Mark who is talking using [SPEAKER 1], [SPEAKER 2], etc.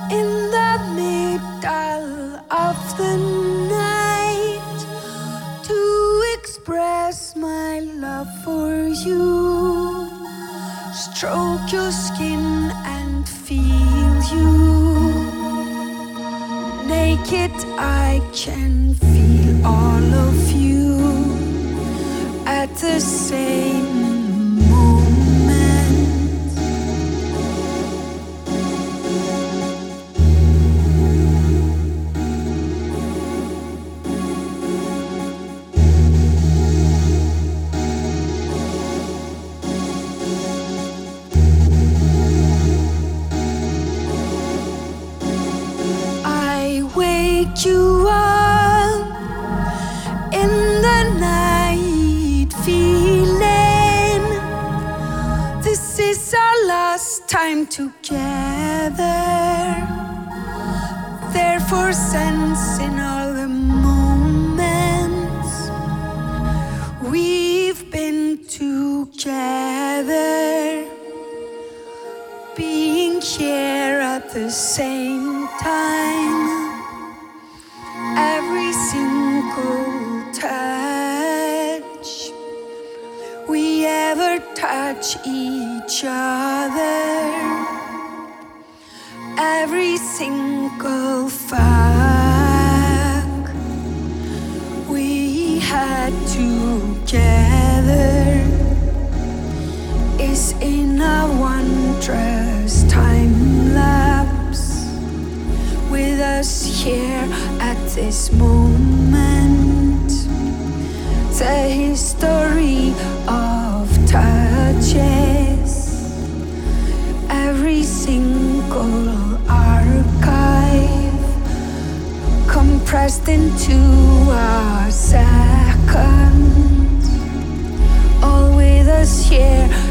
[SPEAKER 1] In the middle of the night, to express my love for you, stroke your skin and feel you. Naked I can feel all of you at the same moment. I wake you up in the night, feeling this is our last time together. Therefore, sensing all the moments we've been together, being here at the same time. Every single touch we ever touch each other, every single fuck we had together is in a wondrous time lapse, with us here at this moment. The history of touches, every single archive compressed into a second, all with us here